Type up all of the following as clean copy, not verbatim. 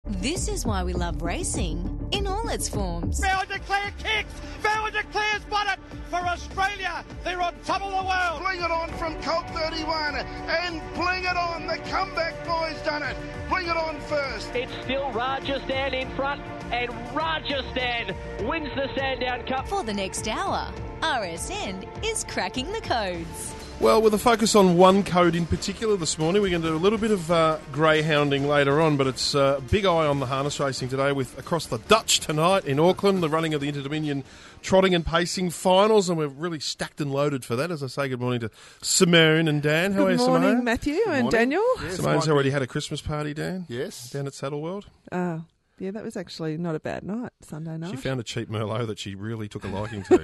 This is why we love racing in all its forms. Bauer Declare kicks. Bauer Declare's won it for Australia. They're on top of the world. Bling it on from Colt 31 and bling it on. The comeback boy's done it. Bling it on first. It's still Rajasthan in front, and Rajasthan wins the Sandown Cup. For the next hour, RSN is cracking the codes. Well, with a focus on one code in particular this morning, we're going to do a little bit of greyhounding later on, but it's a big eye on the harness racing today with across the Dutch tonight in Auckland, the running of the Inter-Dominion trotting and pacing finals, and we're really stacked and loaded for that. As I say, good morning to Simone and Dan. How are you, Simone? Good morning, Matthew and Daniel. Yes, Simone's already had a Christmas party, Dan. Yes. Down at Saddle World. Yeah, that was actually not a bad night, Sunday night. She found a cheap Merlot that she really took a liking to.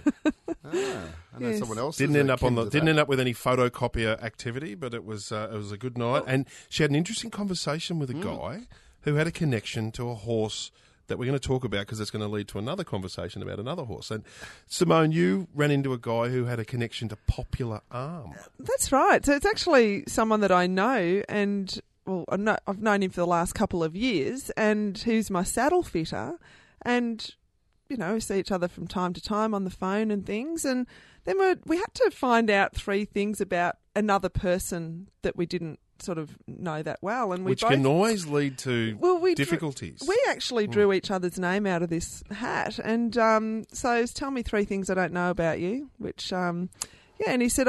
I know someone else didn't end up with any photocopier activity, but it was a good night. And she had an interesting conversation with a guy who had a connection to a horse that we're going to talk about because it's going to lead to another conversation about another horse. And Simone, you ran into a guy who had a connection to Popular Arm. That's right. So it's actually someone that I know, and well, I've known him for the last couple of years, and who's my saddle fitter, and you know, we see each other from time to time on the phone and things, and then we had to find out 3 things about another person that we didn't sort of know that well, and which can always lead to difficulties. We actually drew each other's name out of this hat, and so it's tell me 3 things I don't know about you, which and he said,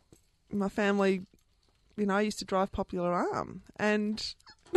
my family, you know, I used to drive Popular Arm, and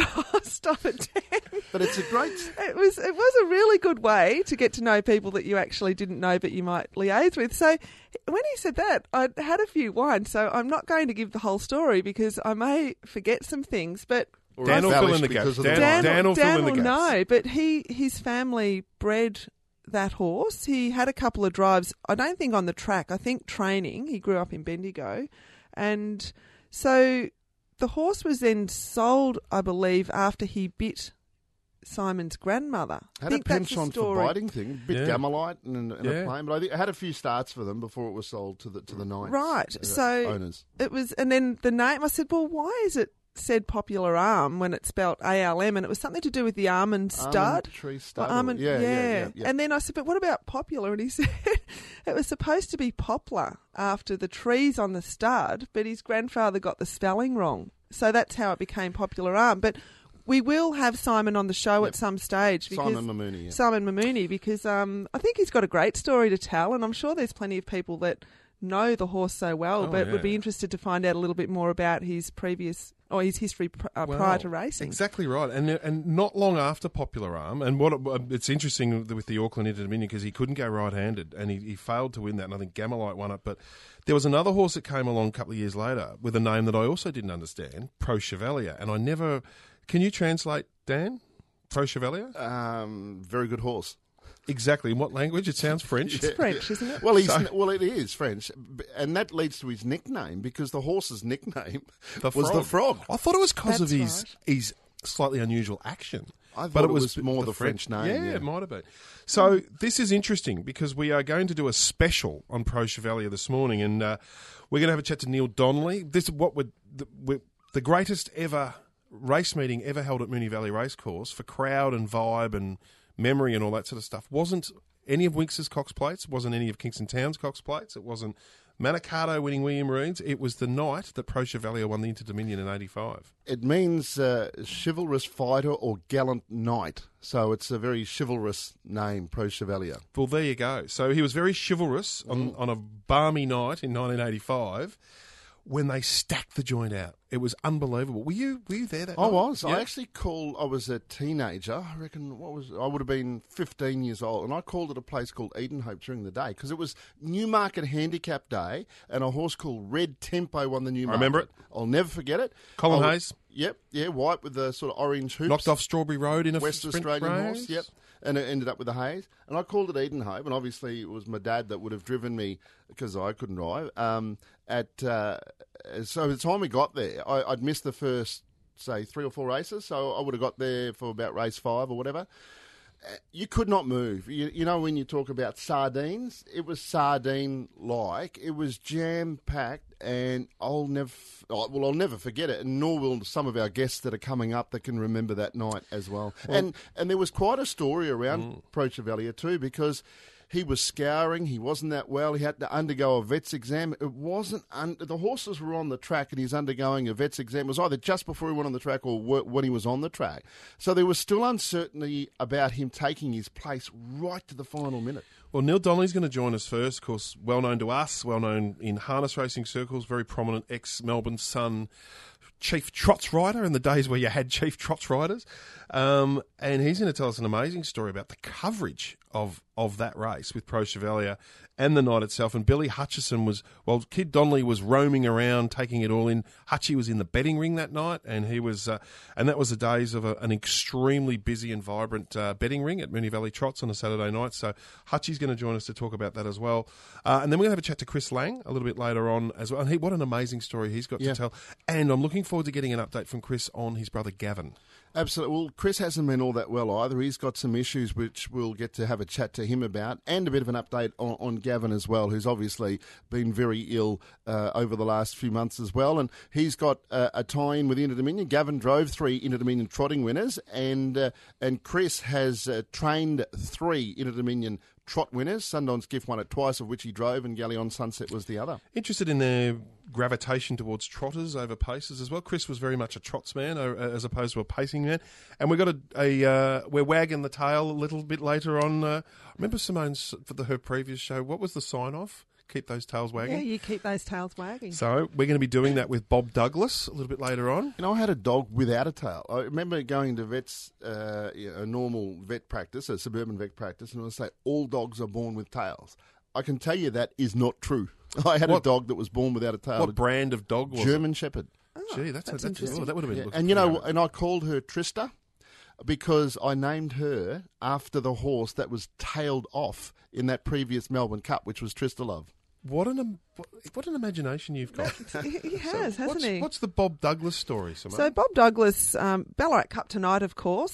stop it, Dan. But it's a great... It was a really good way to get to know people that you actually didn't know but you might liaise with. So when he said that, I had a few wines, so I'm not going to give the whole story because I may forget some things, but... Dan will fill in the gaps. Dan will fill in the gaps. No, but his family bred that horse. He had a couple of drives, I don't think on the track, I think training. He grew up in Bendigo. And so... the horse was then sold, I believe, after he bit Simon's grandmother. Had a penchant for biting thing, bit Gamelite and a plane, but I think it had a few starts for them before it was sold to the Knights. Right, so owners. It was, and then the name. I said, well, why is it said Popular Arm when it's spelt ALM? And it was something to do with the almond stud. Almond tree stud. Yeah. And then I said, but what about Popular? And he said it was supposed to be Poplar after the trees on the stud, but his grandfather got the spelling wrong. So that's how it became Popular Arm. But we will have Simon on the show at some stage. Because Simon Mamooney, because I think he's got a great story to tell, and I'm sure there's plenty of people that know the horse so well, but would be interested to find out a little bit more about his previous or his history prior to racing. Exactly right, and not long after Popular Arm, and it's interesting with the Auckland Inter-Dominion because he couldn't go right-handed, and he failed to win that, and I think Gamelite won it, but there was another horse that came along a couple of years later with a name that I also didn't understand, Pro Chevalier, and I never... Can you translate, Dan? Pro Chevalier? Very good horse. Exactly. In what language? It sounds French. It's French, isn't it? Well, it is French, and that leads to his nickname because the horse's nickname was the Frog. I thought it was because of his slightly unusual action. I thought it was more the French name. Yeah, it might have been. So this is interesting because we are going to do a special on Pro Chevalier this morning, and we're going to have a chat to Neil Donnelly. This is what the greatest ever race meeting ever held at Moonee Valley Racecourse for crowd and vibe and memory and all that sort of stuff. Wasn't any of Winx's Cox Plates, wasn't any of Kingston Town's Cox Plates, it wasn't Manicato winning William Reeds. It was the night that Pro Chevalier won the Inter-Dominion in 85. It means chivalrous fighter or gallant knight. So it's a very chivalrous name, Pro Chevalier. Well, there you go. So he was very chivalrous on a balmy night in 1985 when they stacked the joint out. It was unbelievable. Were you there that night? I was. Yeah. I actually called. I was a teenager. I reckon. I would have been 15 years old, and I called at a place called Edenhope during the day because it was Newmarket Handicap Day, and a horse called Red Tempo won the Newmarket. I remember it. I'll never forget it. Colin Hayes. Yep. Yeah. White with the sort of orange hoops. Knocked off Strawberry Road in a West sprint Australian race. horse. Yep. And it ended up with the Hayes. And I called at Edenhope, and obviously it was my dad that would have driven me because I couldn't drive. So by the time we got there, I'd missed the first, say, 3 or 4 races. So I would have got there for about race 5 or whatever. you could not move. You know, when you talk about sardines, it was sardine-like. It was jam-packed, and I'll never forget it, and nor will some of our guests that are coming up that can remember that night as well. And there was quite a story around Pro Chevalier too, because he was scouring. He wasn't that well. He had to undergo a vet's exam. It wasn't the horses were on the track, and he's undergoing a vet's exam. It was either just before he went on the track or when he was on the track. So there was still uncertainty about him taking his place right to the final minute. Well, Neil Donnelly's going to join us first. Of course, well known to us, well known in harness racing circles, very prominent ex-Melbourne Sun chief trots rider in the days where you had chief trots riders. And he's going to tell us an amazing story about the coverage of that race with Pro Chevalier and the night itself. And Billy Hutchison Kid Donnelly was roaming around, taking it all in. Hutchie was in the betting ring that night, and he was, and that was the days of an extremely busy and vibrant betting ring at Moonee Valley Trots on a Saturday night. So Hutchie's going to join us to talk about that as well. And then we're going to have a chat to Chris Lang a little bit later on as well. And what an amazing story he's got to tell. And I'm looking forward to getting an update from Chris on his brother Gavin. Absolutely. Well, Chris hasn't been all that well either. He's got some issues which we'll get to have a chat to him about, and a bit of an update on Gavin as well, who's obviously been very ill over the last few months as well. And he's got a tie-in with Inter-Dominion. Gavin drove 3 Inter-Dominion trotting winners, and Chris has trained 3 Inter-Dominion trot winners. Sundance Gift won it twice, of which he drove, and Galleon Sunset was the other. Interested in their gravitation towards trotters over pacers as well. Chris was very much a trots man as opposed to a pacing man. And we've got we're wagging the tail a little bit later on. I remember Simone's, for her previous show, what was the sign-off? Keep those tails wagging. Yeah, you keep those tails wagging. So we're going to be doing that with Bob Douglas a little bit later on. You know, I had a dog without a tail. I remember going to vets, a normal vet practice, a suburban vet practice, and I would say all dogs are born with tails. I can tell you that is not true. I had a dog that was born without a tail. What brand of dog was it? German Shepherd. Oh, Gee, that's interesting. that would have been. And you know, and I called her Trista because I named her after the horse that was tailed off in that previous Melbourne Cup, which was Trista Love. What an imagination you've got. He has, hasn't he? What's the Bob Douglas story, Simone? So Bob Douglas, Ballarat Cup tonight, of course,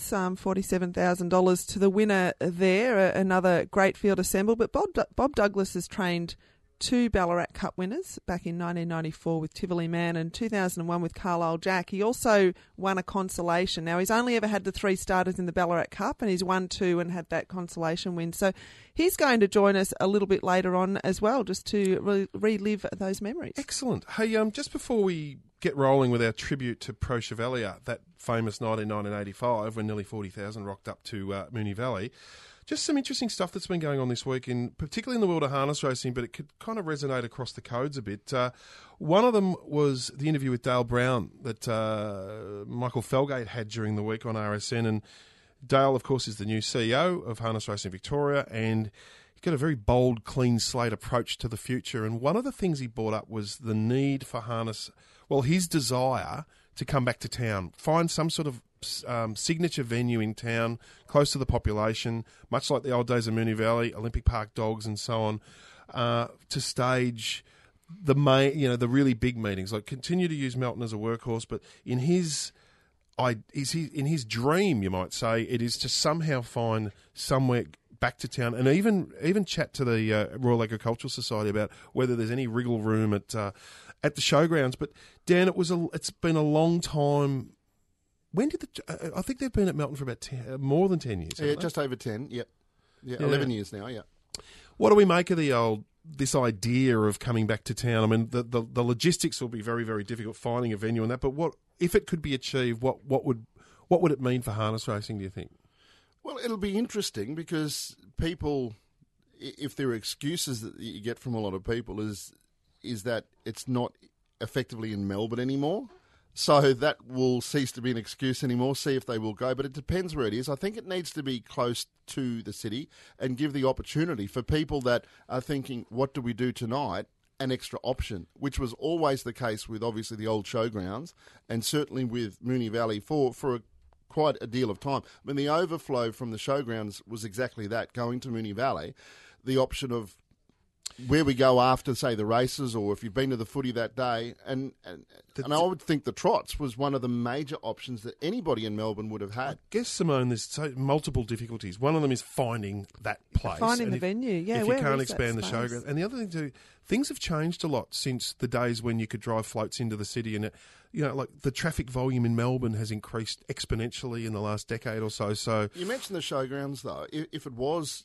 $47,000 to the winner there, another great field assembled. But Bob Douglas has trained 2 Ballarat Cup winners back in 1994 with Tivoli Man and 2001 with Carlisle Jack. He also won a consolation. Now, he's only ever had the 3 starters in the Ballarat Cup, and he's won 2 and had that consolation win. So he's going to join us a little bit later on as well, just to relive those memories. Excellent. Hey, just before we get rolling with our tribute to Pro Chevalier, that famous night in 1985 when nearly 40,000 rocked up to Moonee Valley, just some interesting stuff that's been going on this week, particularly in the world of harness racing, but it could kind of resonate across the codes a bit. One of them was the interview with Dale Brown that Michael Felgate had during the week on RSN. And Dale, of course, is the new CEO of Harness Racing Victoria, and he's got a very bold, clean slate approach to the future. And one of the things he brought up was the need for harness, his desire to come back to town, find some sort of signature venue in town, close to the population, much like the old days of Moonee Valley, Olympic Park Dogs and so on, to stage the really big meetings. Like, continue to use Melton as a workhorse, but in his dream, you might say, it is to somehow find somewhere back to town, and even chat to the Royal Agricultural Society about whether there's any wriggle room at the showgrounds. But Dan, it's been a long time. When did I think they've been at Melton for about more than 10 years. Yeah, just over 10. Yep. Yeah, 11 years now. Yeah. What do we make of this idea of coming back to town? I mean, the logistics will be very, very difficult finding a venue and that. But what if it could be achieved? What would it mean for harness racing, do you think? Well, it'll be interesting because people, if there are excuses that you get from a lot of people, is that it's not effectively in Melbourne anymore. So that will cease to be an excuse anymore, see if they will go. But it depends where it is. I think it needs to be close to the city and give the opportunity for people that are thinking, what do we do tonight? An extra option, which was always the case with obviously the old showgrounds and certainly with Moonee Valley for quite a deal of time. I mean, the overflow from the showgrounds was exactly that, going to Moonee Valley, the option of where we go after, say, the races, or if you've been to the footy that day. And I would think the trots was one of the major options that anybody in Melbourne would have had. I guess, Simone, there's multiple difficulties. One of them is finding that place. Finding the venue, yeah. If where you can't is that expand the space? showground. And the other thing too, things have changed a lot since the days when you could drive floats into the city, and like the traffic volume in Melbourne has increased exponentially in the last decade or so. So you mentioned the showgrounds, though. If it was,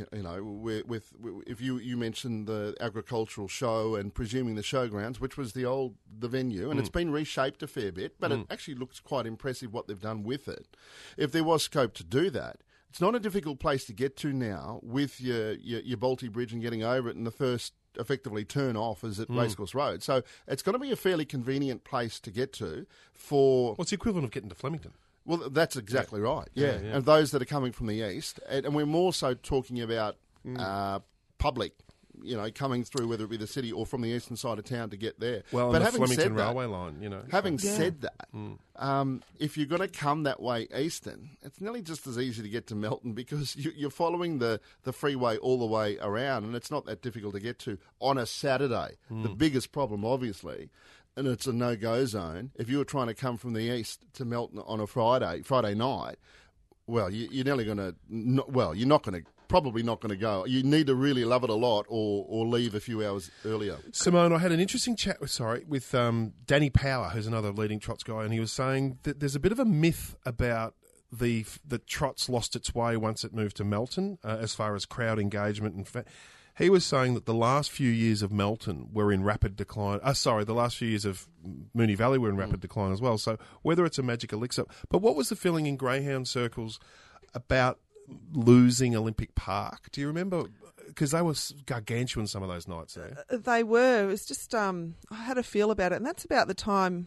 if you mentioned the agricultural show and presuming the showgrounds, which was the venue, and it's been reshaped a fair bit, but it actually looks quite impressive what they've done with it. If there was scope to do that, it's not a difficult place to get to now with your Balti Bridge and getting over it, and the first effectively turn off is at Racecourse Road. So it's going to be a fairly convenient place to get to for... What's the equivalent of getting to Flemington? Well, that's exactly right, yeah. And those that are coming from the east. And we're more so talking about public, coming through, whether it be the city or from the eastern side of town to get there. Well, but the Flemington Railway line, Having said that, if you're going to come that way eastern, it's nearly just as easy to get to Melton because you're following the freeway all the way around, and it's not that difficult to get to on a Saturday. The biggest problem, obviously, and it's a no-go zone, if you were trying to come from the east to Melton on a Friday night, well, you're nearly going to... you're not going to... Probably not going to go. You need to really love it a lot or leave a few hours earlier. Simone, I had an interesting chat with Danny Power, who's another leading trots guy, and he was saying that there's a bit of a myth about the trots lost its way once it moved to Melton as far as crowd engagement. And he was saying that the last few years of Melton were in rapid decline. The last few years of Moonee Valley were in rapid decline as well. So whether it's a magic elixir. But what was the feeling in greyhound circles about losing Olympic Park? Do you remember? Because they were gargantuan some of those nights there. They were. It was just I had a feel about it, and that's about the time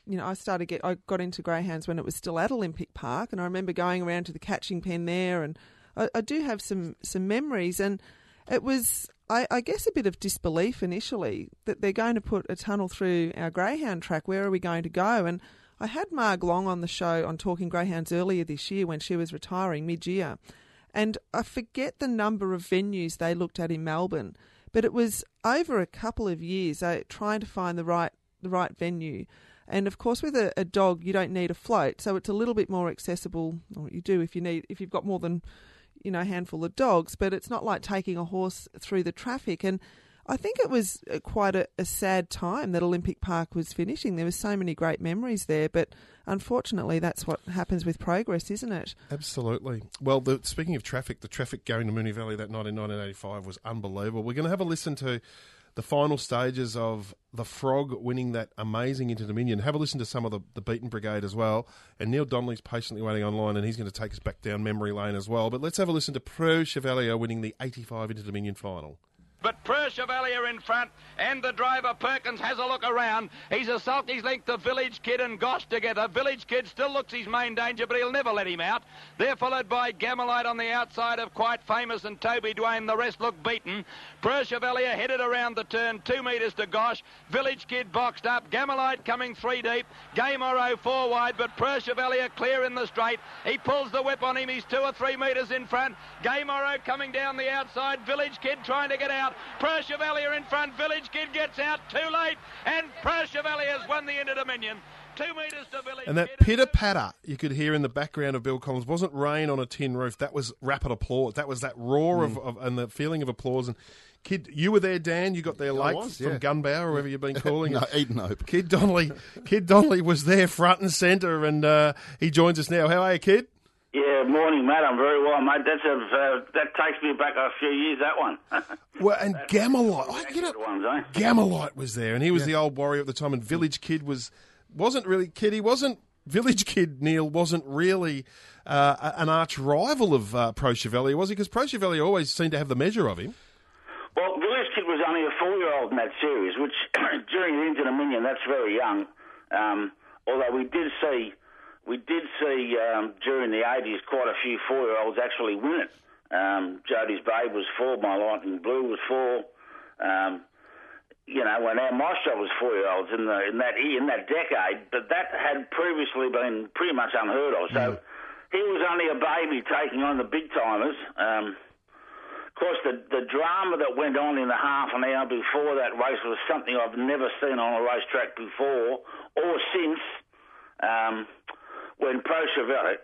I got into greyhounds when it was still at Olympic Park, and I remember going around to the catching pen there, and I do have some memories, and it was I guess a bit of disbelief initially that they're going to put a tunnel through our greyhound track. Where are we going to go? And I had Marg Long on the show on Talking Greyhounds earlier this year when she was retiring mid-year, and I forget the number of venues they looked at in Melbourne, but it was over a couple of years trying to find the right venue. And of course, with a dog, you don't need a float, so it's a little bit more accessible. Or you do if you've got more than a handful of dogs, but it's not like taking a horse through the traffic. And I think it was quite a sad time that Olympic Park was finishing. There were so many great memories there, but unfortunately that's what happens with progress, isn't it? Absolutely. Well, speaking of traffic, the traffic going to Moonee Valley that night in 1985 was unbelievable. We're going to have a listen to the final stages of the Frog winning that amazing Inter-Dominion. Have a listen to some of the Beaten Brigade as well. And Neil Donnelly's patiently waiting online, and he's going to take us back down memory lane as well. But let's have a listen to Preux Chevalier winning the 85 Inter-Dominion final. But Preux Chevalier in front, and the driver Perkins has a look around. He's a sulky's linked the Village Kid and Gosh together. Village Kid still looks his main danger, but he'll never let him out. They're followed by Gamelite on the outside of Quite Famous and Toby Dwayne. The rest look beaten. Preux Chevalier headed around the turn, 2 metres to Gosh. Village Kid boxed up. Gamelite coming 3 deep. Gay Morrow 4 wide, but Preux Chevalier clear in the straight. He pulls the whip on him. He's 2 or 3 metres in front. Gay Morrow coming down the outside. Village Kid trying to get out. Preux Chevalier in front. Village Kid gets out too late, and Preux Chevalier has won the Inter-Dominion. 2 metres to Village Kid. And that pitter-patter you could hear in the background of Bill Collins wasn't rain on a tin roof. That was rapid applause. That was that roar of and the feeling of applause. And Kid, you were there, Dan. You got there late from Gunbow, or whatever you've been calling it. Edenhope. Kid Donnelly was there front and centre, and he joins us now. How are you, Kid? Yeah, morning, mate. I'm very well, mate. That takes me back a few years, that one. Well, and Gamelite. Gamelite was there, and he was the old warrior at the time, and Village Kid wasn't really Kid. He wasn't Village Kid. Neil wasn't really an arch rival of Preux Chevalier, was he? Because Preux Chevalier always seemed to have the measure of him. Well, Village Kid was only a 4-year-old in that series, which during the Inter-Dominion, that's very young. Although we did see during the 80s quite a few 4-year-olds actually win it. Jody's Babe was 4, My Lightning Blue was 4. When our Maestro was 4-year-olds in that decade, but that had previously been pretty much unheard of. So he was only a baby taking on the big timers. Of course, the drama that went on in the half an hour before that race was something I've never seen on a racetrack before or since. When Pro Chevalier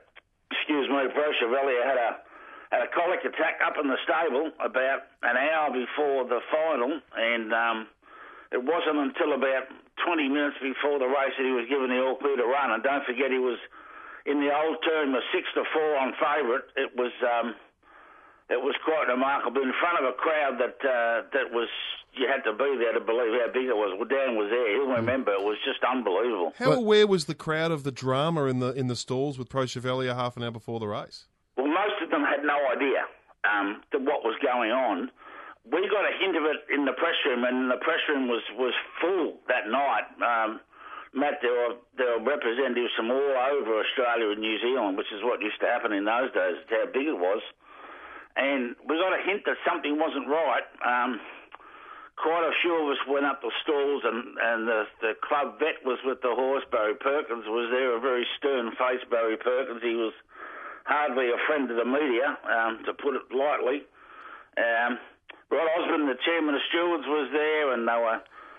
had a colic attack up in the stable about an hour before the final, and it wasn't until about 20 minutes before the race that he was given the all clear to run. And don't forget, he was in the old term, a 6-4 on favourite. It was quite remarkable in front of a crowd that was. You had to be there to believe how big it was. Well, Dan was there. He'll remember. It was just unbelievable. How aware was the crowd of the drama in the stalls with Pro Chevalier half an hour before the race? Well, most of them had no idea what was going on. We got a hint of it in the press room, and the press room was full that night. Matt, there were representatives from all over Australia and New Zealand, which is what used to happen in those days. It's how big it was. And we got a hint that something wasn't right. Quite a few of us went up the stalls, and the club vet was with the horse. Barry Perkins was there, a very stern-faced Barry Perkins. He was hardly a friend of the media, to put it lightly. Rod Osborne, the chairman of stewards, was there, and they were,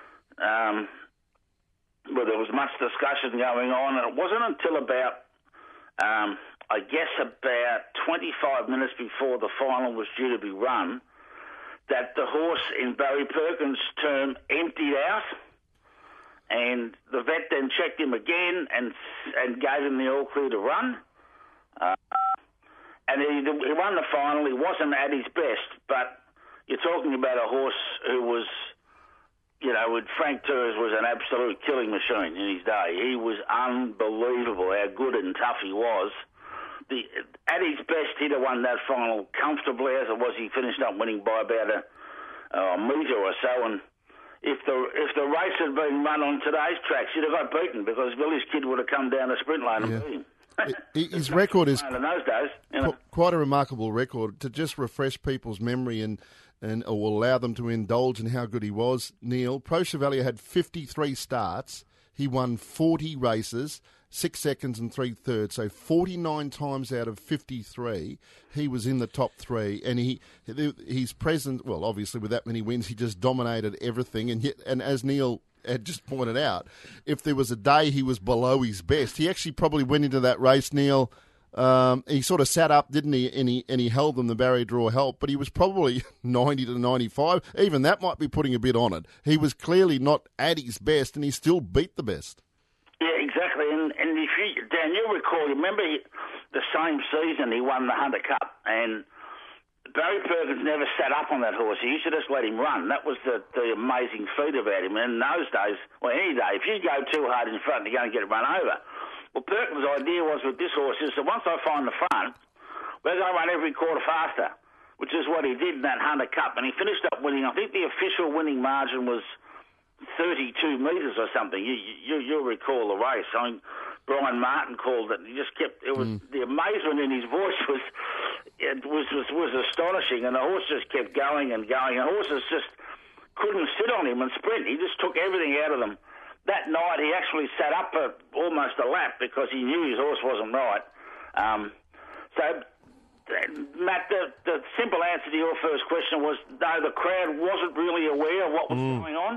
there was much discussion going on. And it wasn't until about, about 25 minutes before the final was due to be run, that the horse in Barry Perkins' term emptied out, and the vet then checked him again and gave him the all clear to run. And he won the final. He wasn't at his best, but you're talking about a horse who was, with Frank Turres was an absolute killing machine in his day. He was unbelievable how good and tough he was. At his best, he'd have won that final comfortably. As it was, he finished up winning by about a metre or so. And if the race had been run on today's tracks, he'd have got beaten because Village Kid would have come down the sprint lane and beat him. His record is in those days, quite a remarkable record. To just refresh people's memory and or allow them to indulge in how good he was, Neil, Pro Chevalier had 53 starts. He won 40 races, 6 seconds and 3/3. So 49 times out of 53, he was in the top three. And he's present, well, obviously with that many wins, he just dominated everything. And as Neil had just pointed out, if there was a day he was below his best, he actually probably went into that race, Neil. He sort of sat up, didn't he? And he held them. The barrier draw helped, but he was probably 90 to 95. Even that might be putting a bit on it. He was clearly not at his best, and he still beat the best. Yeah, exactly. And if Dan, you'll recall, remember the same season he won the Hunter Cup, and Barry Perkins never sat up on that horse. He used to just let him run. That was the amazing feat about him. And in those days, well, any day, if you go too hard in front, you're going to get run over. Well, Perkins' idea was with this horse is that once I find the front, we're going to run every quarter faster, which is what he did in that Hunter Cup. And he finished up winning. I think the official winning margin was 32 metres or something. You'll recall the race. I mean, Brian Martin called it. He just kept. It was the amazement in his voice was astonishing, and the horse just kept going and going. And horses just couldn't sit on him and sprint. He just took everything out of them. That night, he actually sat up for almost a lap because he knew his horse wasn't right. Matt, the simple answer to your first question was no, the crowd wasn't really aware of what was going on.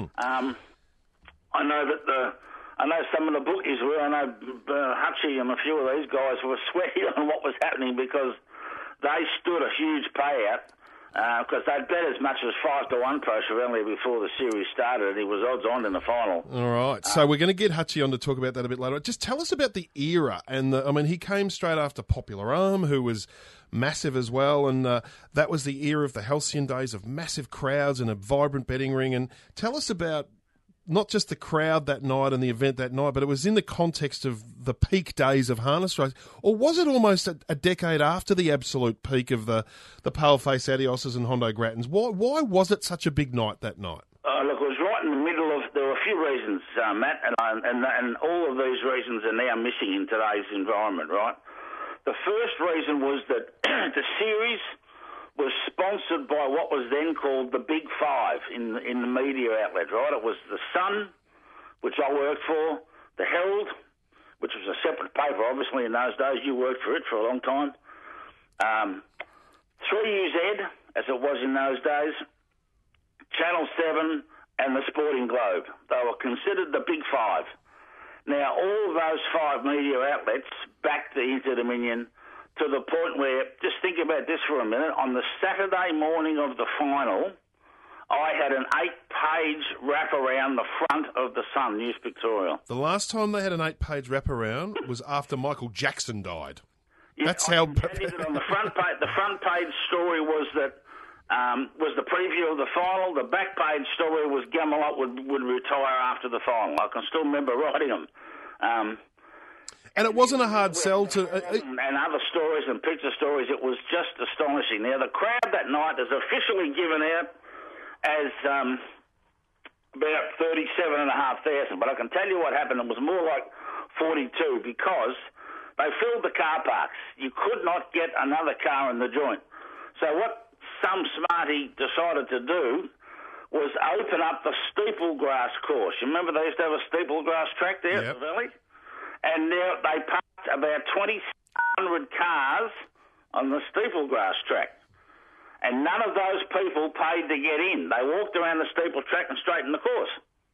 I know some of the bookies were. I know Hutchie and a few of these guys were sweating on what was happening because they stood a huge payout. Because they'd bet as much as 5-1 Pro Chevalier before the series started, and he was odds on in the final. All right, so we're going to get Hutchie on to talk about that a bit later. Just tell us about the era, and he came straight after Popular Arm, who was massive as well, and that was the era of the halcyon days of massive crowds and a vibrant betting ring. And tell us about not just the crowd that night and the event that night, but it was in the context of the peak days of harness race. Or was it almost a decade after the absolute peak of the pale-face Adioses and Hondo Grattans? Why was it such a big night that night? Look, it was right in the middle of... There were a few reasons, Matt, and all of these reasons are now missing in today's environment, right? The first reason was that the series was sponsored by what was then called the Big Five in the media outlet, right? It was the Sun, which I worked for, the Herald, which was a separate paper, obviously, in those days. You worked for it for a long time. 3UZ, as it was in those days, Channel 7 and the Sporting Globe. They were considered the Big Five. Now, all those five media outlets backed the Inter-Dominion to the point where, just think about this for a minute, on the Saturday morning of the final, I had an 8-page wrap around the front of the Sun, News Pictorial. The last time they had an 8-page wraparound was after Michael Jackson died. Yeah, That's how. On the front page story was that was the preview of the final. The back page story was Gamelot would retire after the final. I can still remember writing them. And it wasn't a hard sell to. And other stories and picture stories. It was just astonishing. Now the crowd that night is officially given out as about 37,500, but I can tell you what happened. It was more like 42 because they filled the car parks. You could not get another car in the joint. So what some smarty decided to do was open up the steeple grass course. You remember they used to have a steeple grass track there at the Valley? And now they parked about 2,600 cars on the steeple grass track. And none of those people paid to get in. They walked around the steeple track and straight in the course.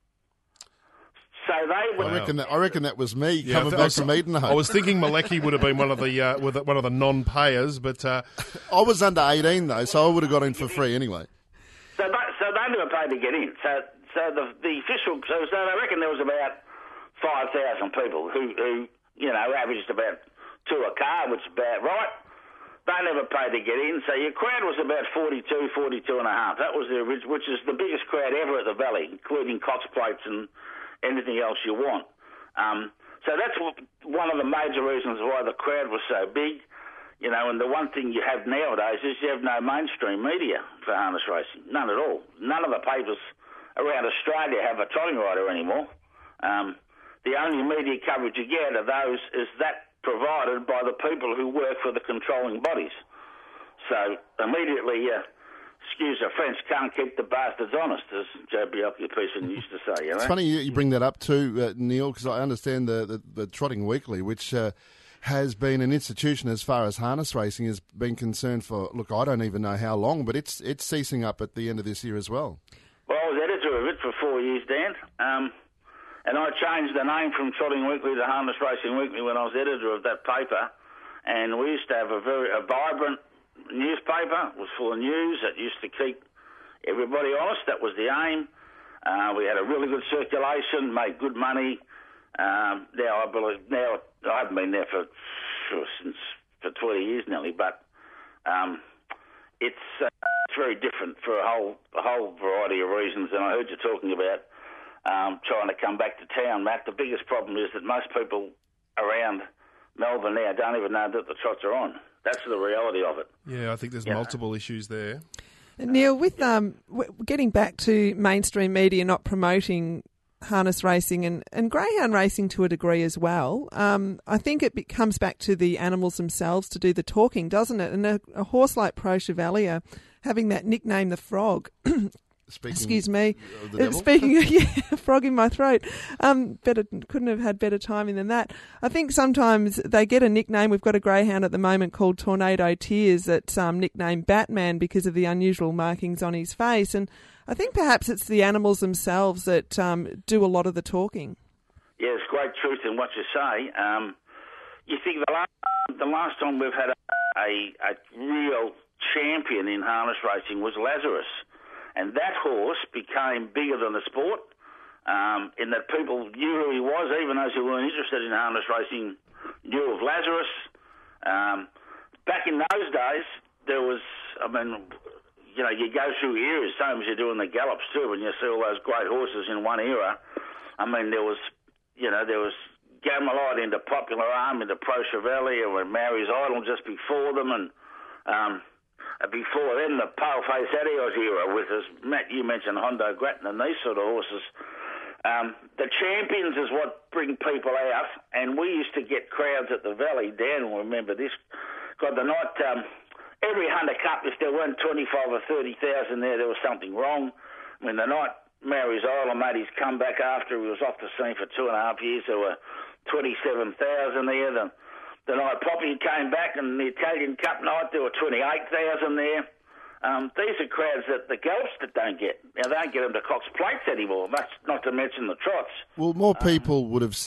So they were. I reckon that was me coming back from Edenhope. I was thinking Malecki would have been one of the non-payers, but I was under 18 though, so I would have got in for free anyway. So they never paid to get in. So the official. So I reckon there was about 5,000 people who averaged about 2 a car, which is about right. They never paid to get in, so your crowd was about 42 and a half. That was the original, which is the biggest crowd ever at the Valley, including Cox Plates and anything else you want. So that's one of the major reasons why the crowd was so big. And the one thing you have nowadays is you have no mainstream media for harness racing, none at all. None of the papers around Australia have a trotting rider anymore. The only media coverage you get of those is that provided by the people who work for the controlling bodies. So immediately, excuse the French, can't keep the bastards honest, as Joe Biocchi-Pearson used to say. It's funny you bring that up too, Neil, because I understand the Trotting Weekly, which has been an institution as far as harness racing has been concerned for, look, I don't even know how long, but it's ceasing up at the end of this year as well. Well, I was editor of it for 4 years, Dan. And I changed the name from Trotting Weekly to Harness Racing Weekly when I was editor of that paper. And we used to have a vibrant newspaper. It was full of news. It used to keep everybody honest. That was the aim. We had a really good circulation, made good money. Now I haven't been there for 20 years nearly, but it's very different for a whole variety of reasons. And I heard you talking about trying to come back to town, Matt. The biggest problem is that most people around Melbourne now don't even know that the trots are on. That's the reality of it. Yeah, I think there's multiple issues there. Neil, with getting back to mainstream media not promoting harness racing and greyhound racing to a degree as well, I think it comes back to the animals themselves to do the talking, doesn't it? And a horse like Pro Chevalier having that nickname, the Frog. Excuse me. Speaking of frog in my throat. Couldn't have had better timing than that. I think sometimes they get a nickname. We've got a greyhound at the moment called Tornado Tears that's nicknamed Batman because of the unusual markings on his face. And I think perhaps it's the animals themselves that do a lot of the talking. Yeah, there's great truth in what you say. You think the last time we've had a real champion in harness racing was Lazarus. And that horse became bigger than the sport in that people knew who he was, even those who weren't interested in harness racing knew of Lazarus. Back in those days, there was, you go through eras, same as you do in the gallops too, when you see all those great horses in one era. There was Gamelot into Popular Arm, into Pro Chevalier, and Mary's Idol just before them, and before then, the Paleface Adios era with, as Matt, you mentioned, Hondo Grattan and these sort of horses. The champions is what bring people out, and we used to get crowds at the Valley. Dan will remember this. God, the night, every Hunter Cup, if there weren't 25 or 30,000 there was something wrong. When the night Mary's Idol made his comeback after he was off the scene for 2.5 years, there were 27,000 there. the night Poppy came back and the Italian Cup night, there were 28,000 there. These are crowds that the Gallops that don't get. Now, they don't get them to Cox Plates anymore, that's not to mention the trots. Well, more people would have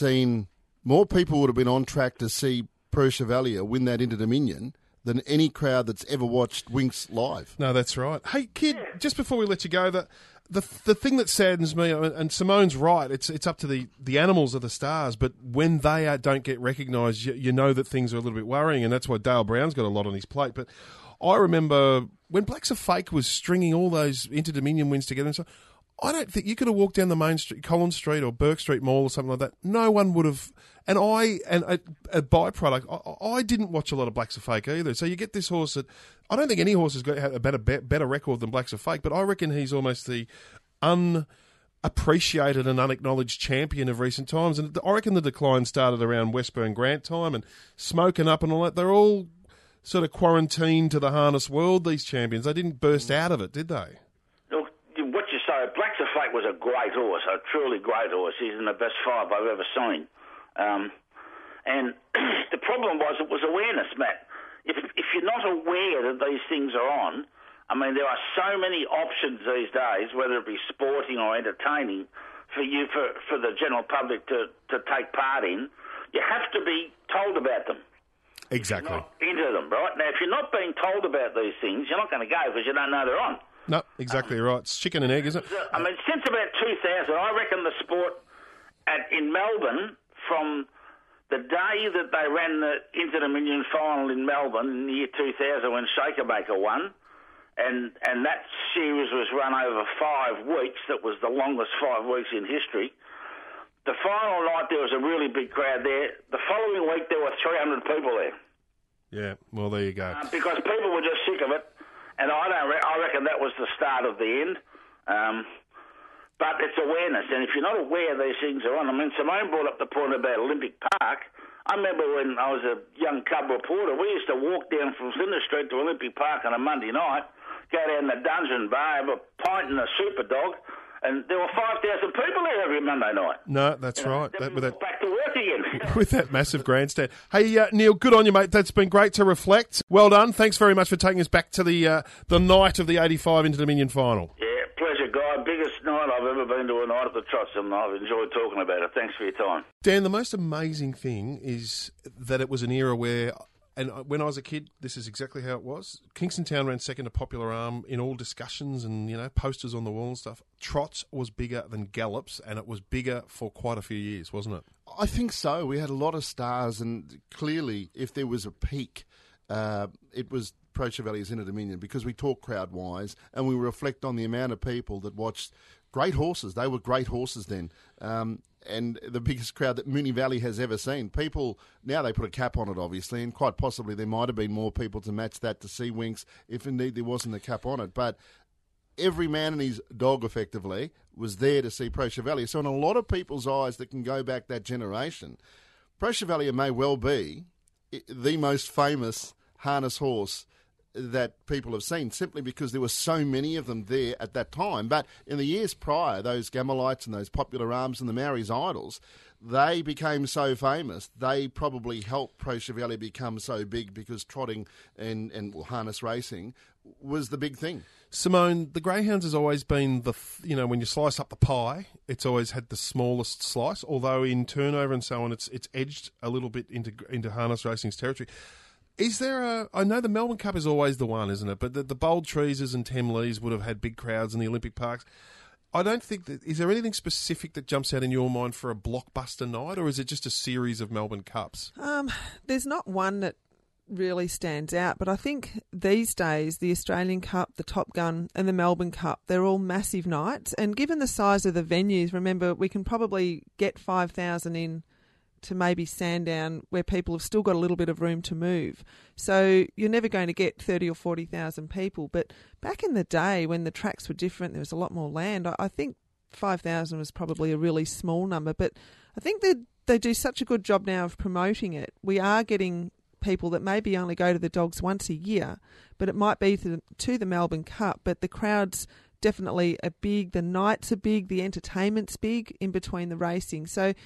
been on track to see Pro Chevalier win that Inter Dominion than any crowd that's ever watched Winx live. No, that's right. Hey, kid, just before we let you go, the thing that saddens me, and Simone's right, it's up to the animals of the stars, but when they don't get recognised, you know that things are a little bit worrying, and that's why Dale Brown's got a lot on his plate. But I remember when Blacks Are Fake was stringing all those Inter-Dominion wins together and so I don't think you could have walked down the main street, Collins Street or Burke Street Mall or something like that. No one would have. And a byproduct, I didn't watch a lot of Blacks Are Fake either. So you get this horse that I don't think any horse has got a better record than Blacks Are Fake, but I reckon he's almost the unappreciated and unacknowledged champion of recent times. And I reckon the decline started around Westburn Grant time and Smoking Up and all that. They're all sort of quarantined to the harness world, these champions. They didn't burst out of it, did they? Look, what you say, Blacks Are Fake was a great horse, a truly great horse. He's in the best 5 I've ever seen. And the problem was it was awareness, Matt. If you're not aware that these things are on, I mean, there are so many options these days, whether it be sporting or entertaining, for the general public to take part in. You have to be told about them. Exactly. Not into them, right? Now, if you're not being told about these things, you're not going to go because you don't know they're on. No, exactly right. It's chicken and egg, isn't it? I mean, since about 2000, I reckon the sport in Melbourne, from the day that they ran the Inter-Dominion final in Melbourne in the year 2000 when Shakermaker won, and that series was run over 5 weeks, that was the longest 5 weeks in history. The final night, there was a really big crowd there. The following week, there were 300 people there. Yeah, well, there you go. Because people were just sick of it, and I reckon that was the start of the end. But it's awareness, and if you're not aware these things are on, I mean, Simone brought up the point about Olympic Park. I remember when I was a young cub reporter, we used to walk down from Flinders Street to Olympic Park on a Monday night, go down the Dungeon Bar, have a pint and a super dog, and there were 5,000 people there every Monday night. No, that's right. Then we went back to work again. With that massive grandstand. Hey, Neil, good on you, mate. That's been great to reflect. Well done. Thanks very much for taking us back to the night of the 85 Inter-Dominion final. Yeah, pleasure, Guy. Biggest night I've ever been to a night at the Trots, and I've enjoyed talking about it. Thanks for your time. Dan, the most amazing thing is that it was an era where, and when I was a kid, this is exactly how it was. Kingston Town ran second to Popular Arm in all discussions and, posters on the wall and stuff. Trots was bigger than Gallops, and it was bigger for quite a few years, wasn't it? I think so. We had a lot of stars, and clearly, if there was a peak, it was Pro Chevalier's Inter-Dominion, because we talk crowd-wise, and we reflect on the amount of people that watched great horses. They were great horses then. And the biggest crowd that Moonee Valley has ever seen. People, now they put a cap on it, obviously, and quite possibly there might have been more people to match that to see Winx if indeed there wasn't a cap on it. But every man and his dog, effectively, was there to see Pro Chevalier. So in a lot of people's eyes that can go back that generation, Pro Chevalier may well be the most famous harness horse that people have seen, simply because there were so many of them there at that time. But in the years prior, those Gamalites and those Popular Arms and the Maoris Idols, they became so famous, they probably helped Pro Chevalier become so big, because trotting and harness racing was the big thing. Simone, the Greyhounds has always been when you slice up the pie, it's always had the smallest slice, although in turnover and so on, it's edged a little bit into harness racing's territory. Is there I know the Melbourne Cup is always the one, isn't it? But the Bold Treases and Temleys would have had big crowds in the Olympic Parks. I don't think that... Is there anything specific that jumps out in your mind for a blockbuster night, or is it just a series of Melbourne Cups? There's not one that really stands out, but I think these days the Australian Cup, the Top Gun and the Melbourne Cup, they're all massive nights. And given the size of the venues, remember, we can probably get 5,000 in to maybe Sandown, where people have still got a little bit of room to move. So you're never going to get 30 or 40,000 people. But back in the day when the tracks were different, there was a lot more land. I think 5,000 was probably a really small number. But I think they do such a good job now of promoting it. We are getting people that maybe only go to the Dogs once a year, but it might be to the Melbourne Cup. But the crowds definitely are big. The nights are big. The entertainment's big in between the racing. So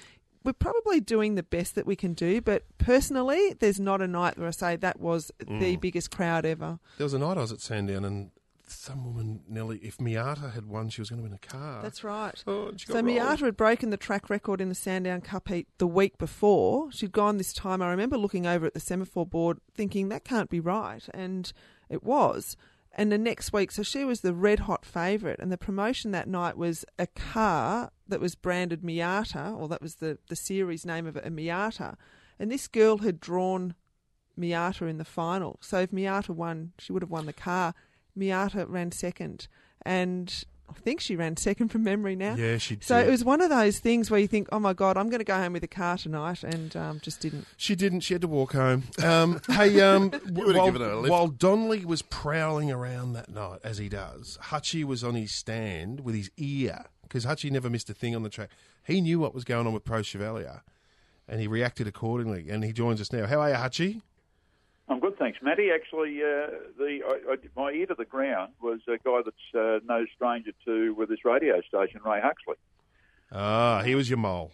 we're probably doing the best that we can do, but personally, there's not a night where I say that was the biggest crowd ever. There was a night I was at Sandown and some woman, Nelly, if Miata had won, she was going to win a car. That's right. Oh, and she got So rolled. Miata had broken the track record in the Sandown Cup heat the week before. She'd gone this time. I remember looking over at the semaphore board thinking, that can't be right. And it was. And the next week, so she was the red-hot favourite. And the promotion that night was a car that was branded Miata, or that was the series name of it, a Miata. And this girl had drawn Miata in the final. So if Miata won, she would have won the car. Miata ran second, and I think she ran second from memory now. Yeah, she did. So it was one of those things where you think, oh my God, I'm going to go home with a car tonight, and just didn't. She didn't. She had to walk home. Hey, given her a lift. while Donnelly was prowling around that night, as he does, Hutchie was on his stand with his ear, because Hutchie never missed a thing on the track. He knew what was going on with Pro Chevalier, and he reacted accordingly, and he joins us now. How are you, Hutchie? I'm good, thanks, Matty. Actually, my ear to the ground was a guy that's no stranger to with this radio station, Ray Huxley. Ah, he was your mole.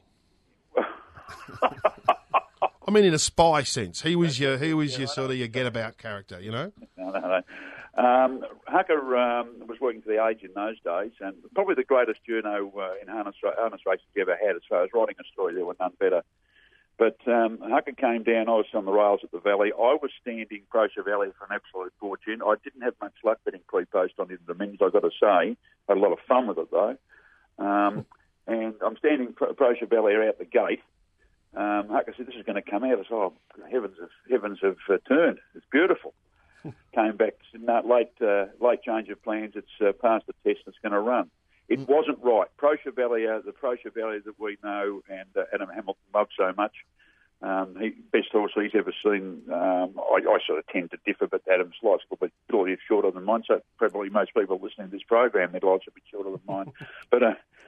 I mean, in a spy sense, he was your sort of your get-about character, you know. No. Hucker was working for the Age in those days, and probably the greatest journo in harness racing he ever had. As far as writing a story, there were none better. But Hucker came down, I was on the rails at the Valley. I was standing Pro Chevalier for an absolute fortune. I didn't have much luck betting pre-post on Into the Minions, I've got to say. Had a lot of fun with it, though. And I'm standing Pro Chevalier out the gate. Hucker said, this is going to come out. I said, oh, heavens have turned. It's beautiful. Came back, said, no, late change of plans. It's passed the test and it's going to run. It wasn't right. Pro Chevalier, the Pro Chevalier that we know and Adam Hamilton loves so much, best horse he's ever seen. I sort of tend to differ, but Adam's life's a little bit shorter than mine, so probably most people listening to this program, their lives are a bit shorter than mine. But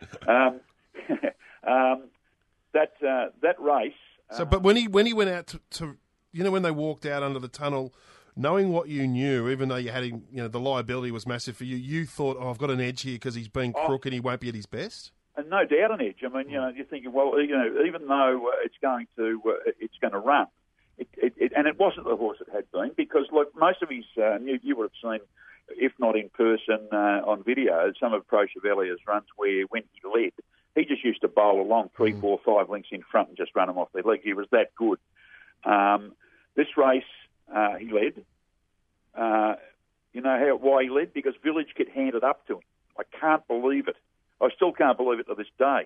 that race... But when he went out to when they walked out under the tunnel... Knowing what you knew, even though you had him, the liability was massive for you, you thought, oh, I've got an edge here because he's been crook and he won't be at his best? And no doubt an edge. I mean, you're thinking, well, even though it's going to run, and it wasn't the horse it had been, because look, most of his, you would have seen, if not in person, on video, some of Pro Chevalier's runs where when he led, he just used to bowl along 3, 4, 5 lengths in front and just run them off their leg. He was that good. This race... he led. You know why he led? Because Village Kid handed up to him. I can't believe it. I still can't believe it to this day.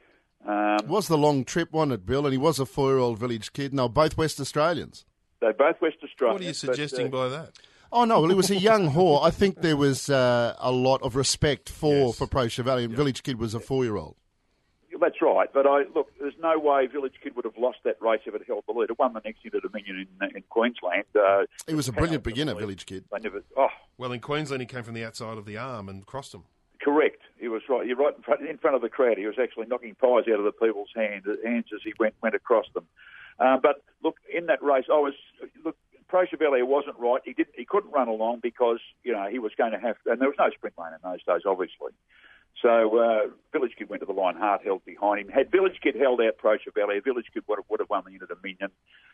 It was the long trip, wasn't it, Bill? And he was a 4-year-old Village Kid. And they were both West Australians. They're both West Australians. What are you suggesting by that? Oh, no, well, he was a young horse. I think there was a lot of respect for Pro Chevalier. And Village Kid was a 4-year-old. That's right, but look, there's no way Village Kid would have lost that race if it held the lead. It won the next Into Dominion in Queensland. He was a brilliant beginner, Village Kid. Well, in Queensland, he came from the outside of the arm and crossed him. Correct. He was right. You're right in front of the crowd. He was actually knocking pies out of the people's hands as he went across them. But look, in that race, Pro Chevalier wasn't right. He couldn't run along because he was going to have, and there was no sprint lane in those days, obviously. So Village Kid went to the line, Hart held behind him. Had Village Kid held out Pro Chevalier, Village Kid would have won the Into Dominion.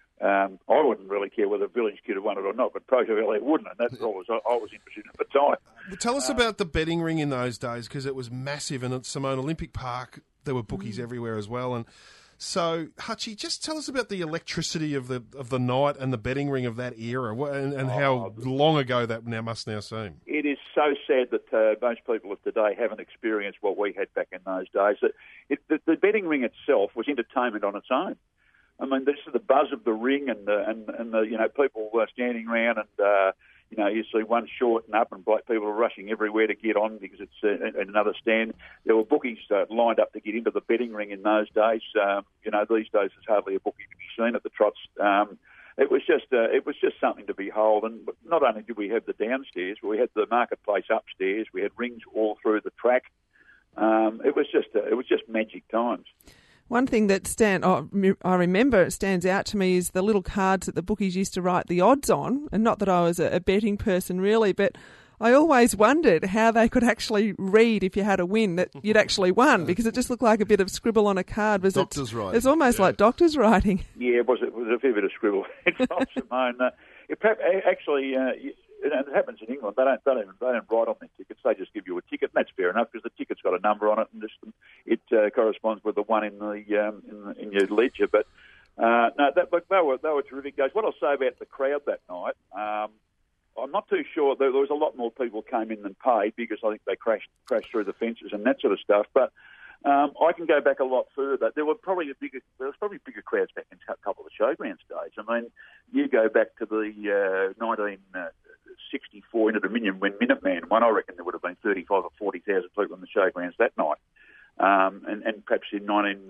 I wouldn't really care whether Village Kid had won it or not, but Pro Chevalier wouldn't, and that's all I was interested in at the time. Well, tell us about the betting ring in those days, because it was massive, and at Simone Olympic Park there were bookies everywhere as well. And so, Hutchie, just tell us about the electricity of the night and the betting ring of that era, and how long ago that must seem. It is so sad that most people of today haven't experienced what we had back in those days. The betting ring itself was entertainment on its own. I mean, this is the buzz of the ring and the people standing around and you see one short and up and black people are rushing everywhere to get on because it's another stand. There were bookies lined up to get into the betting ring in those days. These days there's hardly a bookie to be seen at the trots. It was just something to behold. And not only did we have the downstairs, but we had the marketplace upstairs. We had rings all through the track. It was just magic times. One thing that I remember it stands out to me is the little cards that the bookies used to write the odds on. And not that I was a betting person really, but I always wondered how they could actually read if you had a win that you'd actually won, because it just looked like a bit of scribble on a card. Doctor's writing. It's almost like doctor's writing. Yeah, it was a fair bit of scribble. Simone. Actually, and it happens in England. They don't write on their tickets. They just give you a ticket, and that's fair enough because the ticket's got a number on it, and it corresponds with the one in in your ledger. But they were terrific days. What I'll say about the crowd that night, I'm not too sure. There was a lot more people came in than paid because I think they crashed through the fences and that sort of stuff. But I can go back a lot further. There was probably bigger crowds back in a couple of the showgrounds days. I mean, you go back to the 1964 into Dominion when Minuteman won. I reckon there would have been 35 or 40,000 people in the showgrounds that night. And perhaps in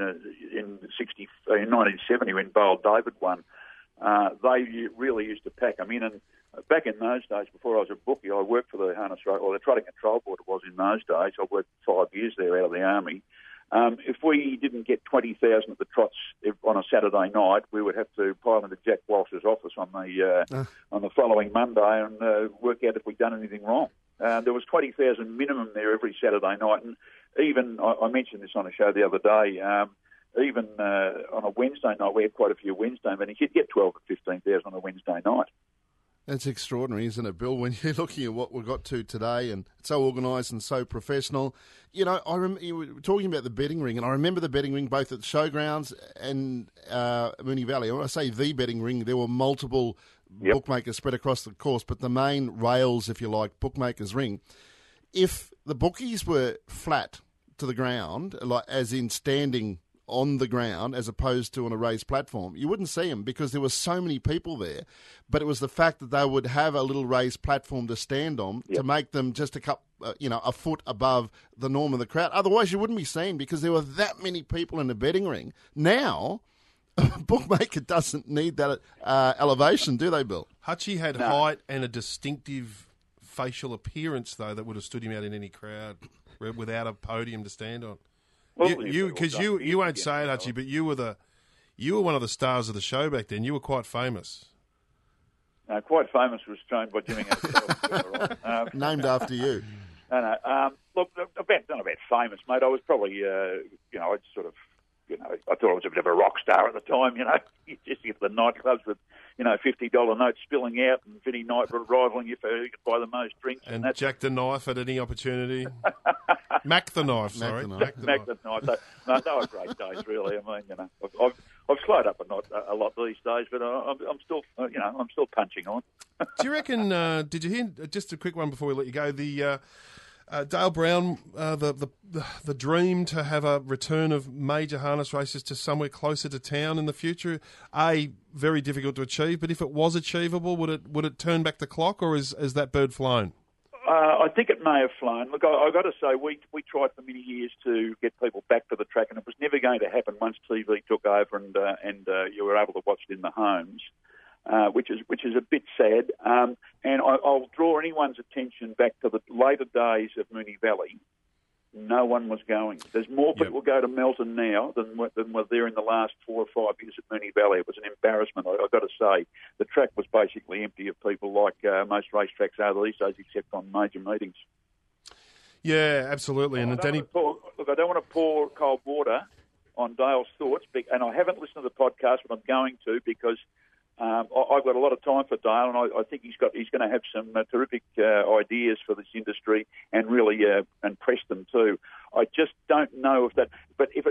1970 when Boyle David won, they really used to pack them in. And back in those days, before I was a bookie, I worked for the Harness Race, or the Trotting Control Board it was in those days. I worked 5 years there out of the Army. If we didn't get 20,000 at the trots on a Saturday night, we would have to pile into Jack Walsh's office on the following Monday and work out if we'd done anything wrong. There was 20,000 minimum there every Saturday night, and even I mentioned this on a show the other day. Even on a Wednesday night, we had quite a few Wednesday events. You'd get 12 to 15,000 on a Wednesday night. That's extraordinary, isn't it, Bill, when you're looking at what we've got to today and it's so organised and so professional. You know, you were talking about the betting ring, and I remember the betting ring both at the showgrounds and Moonee Valley. When I say the betting ring, there were multiple bookmakers spread across the course, but the main rails, if you like, bookmakers ring. If the bookies were flat to the ground, like as in standing on the ground as opposed to on a raised platform, you wouldn't see them because there were so many people there. But it was the fact that they would have a little raised platform to stand on to make them just a foot above the norm of the crowd. Otherwise, you wouldn't be seen because there were that many people in the betting ring. Now, a bookmaker doesn't need that elevation, do they, Bill? Hutchie had height and a distinctive facial appearance, though, that would have stood him out in any crowd without a podium to stand on. Well, you won't say it, Hutchie, but you were one of the stars of the show back then. You were quite famous. Quite famous was trained by Jimmy himself. Named after you. No. Look, not about famous, mate. I was probably, I thought I was a bit of a rock star at the time. You know, you just get the nightclubs with, $50 notes spilling out, and Vinnie Knight rivaling you for who could buy the most drinks. And Jack the Knife at any opportunity. Mac the Knife, sorry. Mac the Knife. They were great days, really. I mean, I've slowed up a lot these days, but I'm still punching on. Do you reckon? Did you hear? Just a quick one before we let you go. The Dale Brown, the dream to have a return of major harness races to somewhere closer to town in the future. Very difficult to achieve, but if it was achievable, would it turn back the clock, or is that bird flown? I think it may have flown. Look, I've got to say, we tried for many years to get people back to the track, and it was never going to happen once TV took over and you were able to watch it in the homes, which is a bit sad. And I'll draw anyone's attention back to the later days of Moonee Valley. No one was going. There's more people go to Melton now than were there in the last 4 or 5 years at Moonee Valley. It was an embarrassment, I've got to say. The track was basically empty of people like most racetracks are these days, except on major meetings. Yeah, absolutely. And I don't want to pour cold water on Dale's thoughts, and I haven't listened to the podcast, but I'm going to because I've got a lot of time for Dale, and I think he's going to have some terrific ideas for this industry, and really and Preston too. I just don't know if that. But if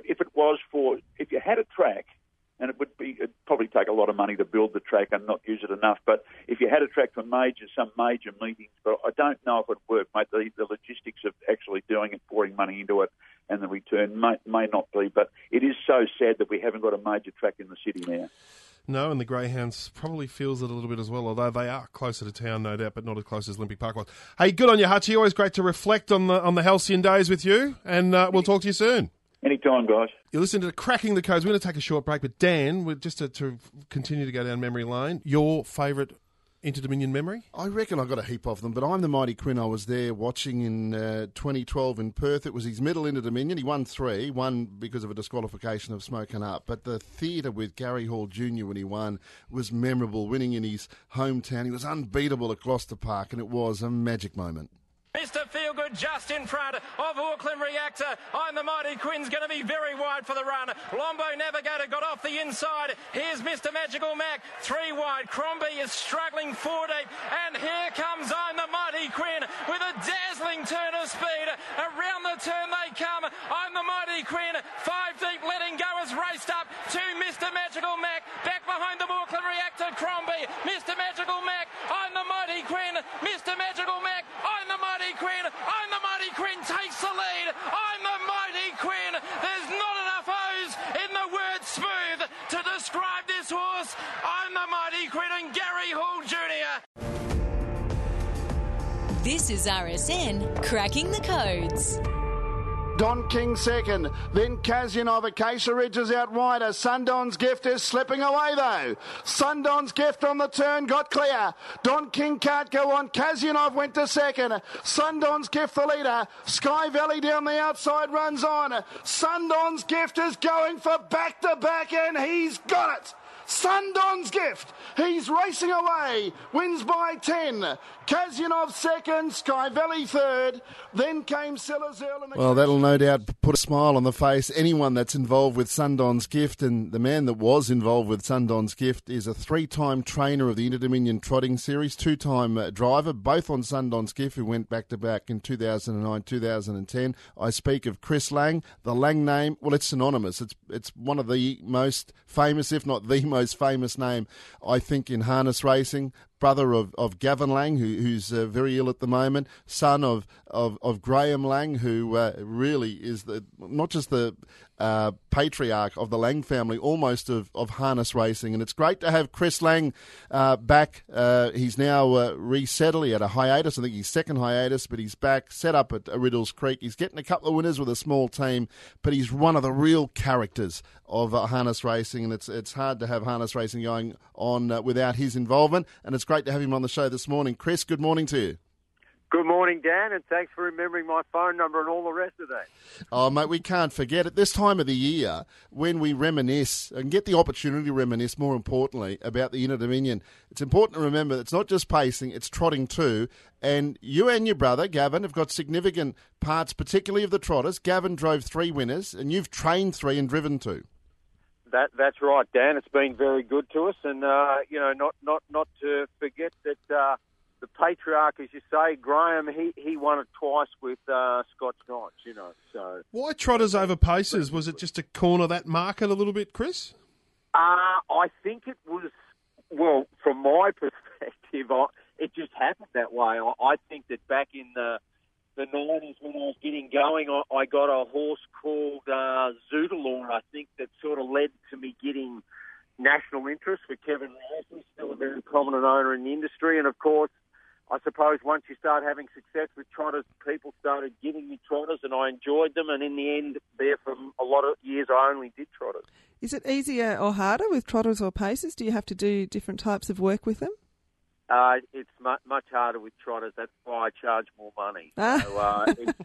you had a track, and it'd probably take a lot of money to build the track and not use it enough. But if you had a track for some major meetings, but I don't know if it'd work, mate. The logistics of actually doing it, pouring money into it, and the return may not be. But it is so sad that we haven't got a major track in the city now. No, and the Greyhounds probably feels it a little bit as well, although they are closer to town, no doubt, but not as close as Olympic Park was. Hey, good on you, Hutchie. Always great to reflect on the halcyon days with you, and we'll talk to you soon. Anytime, guys. You're listening to Cracking the Codes. We're going to take a short break, but Dan, just to continue to go down memory lane, your favourite Inter-Dominion memory? I reckon I got a heap of them, but I'm the Mighty Quinn. I was there watching in 2012 in Perth. It was his middle Inter-Dominion. He won 3, one because of a disqualification of smoking up. But the theatre with Gary Hall Jr. when he won was memorable, winning in his hometown. He was unbeatable at Gloucester Park, and it was a magic moment. Mr. Feelgood just in front of Auckland Reactor. I'm the Mighty Quinn's going to be very wide for the run. Lombo Navigator got off the inside. Here's Mr. Magical Mac, 3 wide. Crombie is struggling 4 deep. And here comes I'm the Mighty Quinn with a dazzling turn of speed. Around the turn they come. I'm the Mighty Quinn, 5 deep, letting go has raced up to Mr. Magical Mac. Back behind the Auckland Reactor, Crombie. Mr. Magical Mac, I'm the Mighty Quinn. Mr. Magical Mac, I'm the Mighty Quinn. I'm the Mighty Quinn takes the lead. I'm the Mighty Quinn. There's not enough O's in the word smooth to describe this horse. I'm the Mighty Quinn and Gary Hall Jr. This is RSN Cracking the Codes. Don King second, then Kazyanov. Acacia Ridge is out wider. Sundon's Gift is slipping away though. Sundon's Gift on the turn got clear. Don King can't go on. Kazyanov went to second. Sundon's Gift the leader. Sky Valley down the outside runs on. Sundon's Gift is going for back-to-back and he's got it. Sundon's Gift, he's racing away, wins by 10. Kazyanov second, Sky Valley third, then came Silla's Earl. Well, that'll no doubt put a smile on the face anyone that's involved with Sundon's Gift, and the man that was involved with Sundon's Gift is a 3-time trainer of the Inter-Dominion Trotting Series, 2-time driver, both on Sundon's Gift, who went back-to-back in 2009, 2010. I speak of Chris Lang. The Lang name, well, it's synonymous. It's one of the most famous, if not the most famous name, I think, in harness racing. Brother of Gavin Lang, who's very ill at the moment, son of Graham Lang, who really is not just the patriarch of the Lang family, almost of harness racing. And it's great to have Chris Lang back. He's now resettled. He had a hiatus. I think his second hiatus, but he's back, set up at Riddles Creek. He's getting a couple of winners with a small team, but he's one of the real characters of harness racing, and it's hard to have harness racing going on without his involvement. And it's great to have him on the show this morning. Chris, good morning to you. Good morning, Dan, and thanks for remembering my phone number and all the rest of that. Oh, mate, we can't forget at this time of the year when we reminisce and get the opportunity to reminisce, more importantly, about the Inter-Dominion. It's important to remember that it's not just pacing, it's trotting too. And you and your brother, Gavin, have got significant parts, particularly of the trotters. Gavin drove 3 winners, and you've trained 3 and driven 2. That's right, Dan. It's been very good to us, and not to forget that the patriarch, as you say, Graham, he won it twice with Scotch Knights. So why trotters over paces? Was it just to corner that market a little bit, Chris? I think it was. Well, from my perspective, it just happened that way. I think that back in the 90s when I was getting going, I got a horse called Zoodalore, I think, that sort of led to me getting national interest for Kevin Ross, who's still a very prominent owner in the industry. And, of course, I suppose once you start having success with trotters, people started giving me trotters, and I enjoyed them. And in the end, there for a lot of years, I only did trotters. Is it easier or harder with trotters or paces? Do you have to do different types of work with them? It's much harder with trotters. That's why I charge more money. So,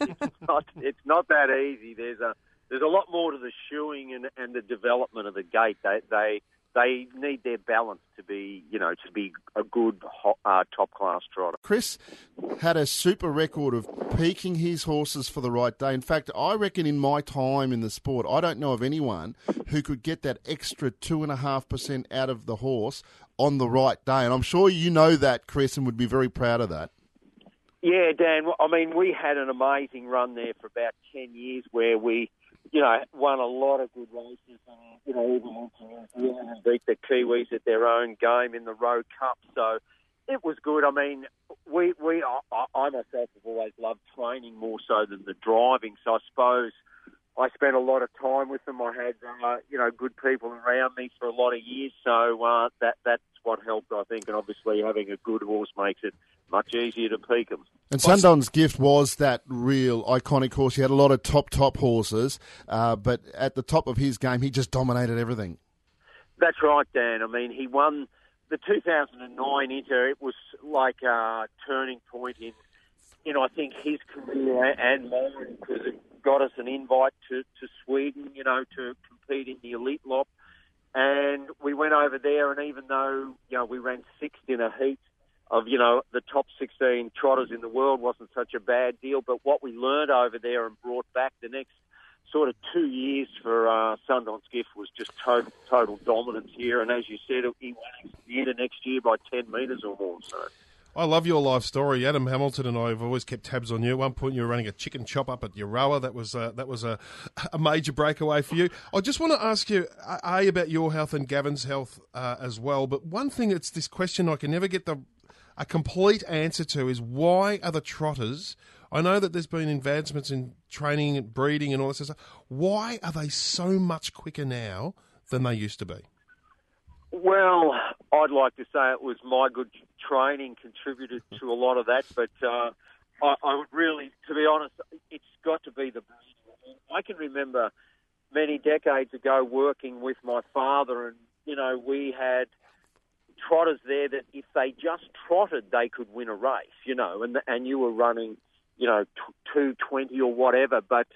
it's not that easy. There's a lot more to the shoeing and the development of the gait. They need their balance to be a good top class trotter. Chris had a super record of peaking his horses for the right day. In fact, I reckon in my time in the sport, I don't know of anyone who could get that extra 2.5% out of the horse on the right day. And I'm sure you know that, Chris, and would be very proud of that. Yeah, Dan. I mean, we had an amazing run there for about 10 years where we, won a lot of good races and, even went to New Zealand and beat the Kiwis at their own game in the Rowe Cup. So it was good. I mean, I myself have always loved training more so than the driving. So I suppose I spent a lot of time with them. I had, good people around me for a lot of years. So that's what helped, I think. And obviously having a good horse makes it much easier to peak them. And Sundon's Gift was that real iconic horse. He had a lot of top horses, but at the top of his game, he just dominated everything. That's right, Dan. I mean, he won the 2009 Inter, it was like a turning point in I think his career and mine, because it got us an invite to Sweden, to compete in the elite lop. And we went over there, and even though, we ran sixth in a heat of, the top 16 trotters in the world, wasn't such a bad deal. But what we learned over there and brought back the next sort of 2 years for Sundance Gift was just total dominance here. And as you said, he won the Inter next year by 10 metres or more. So I love your life story. Adam Hamilton and I have always kept tabs on you. At one point, you were running a chicken chop up at Euroa. That was a major breakaway for you. I just want to ask you, A, about your health and Gavin's health as well. But one thing, it's this question I can never get a complete answer to is, why are the trotters, I know that there's been advancements in training and breeding and all this stuff, why are they so much quicker now than they used to be? Well, I'd like to say it was my good training contributed to a lot of that, but I would really, to be honest, it's got to be the breeding. I can remember many decades ago working with my father, and, we had trotters there that if they just trotted, they could win a race, and you were running, 2:20 or whatever, but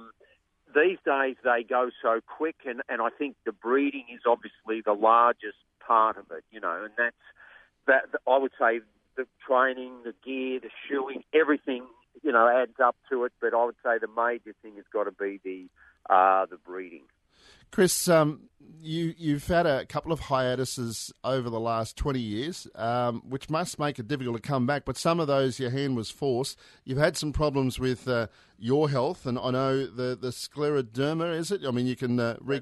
these days they go so quick, and I think the breeding is obviously the largest part of it, and that I would say the training, the gear, the shoeing, everything, adds up to it. But I would say the major thing has got to be the breeding. Chris, you've had a couple of hiatuses over the last 20 years, which must make it difficult to come back, but some of those your hand was forced. You've had some problems with your health, and I know the scleroderma, is it? I mean, you can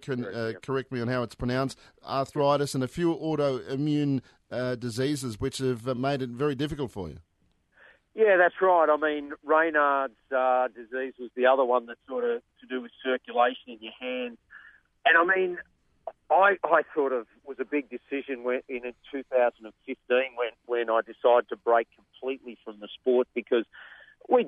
correct me on how it's pronounced, arthritis, and a few autoimmune diseases, which have made it very difficult for you. Yeah, that's right. I mean, Raynaud's disease was the other one that's sort of to do with circulation in your hand. And I mean, I sort of was a big decision in 2015 when I decided to break completely from the sport, because we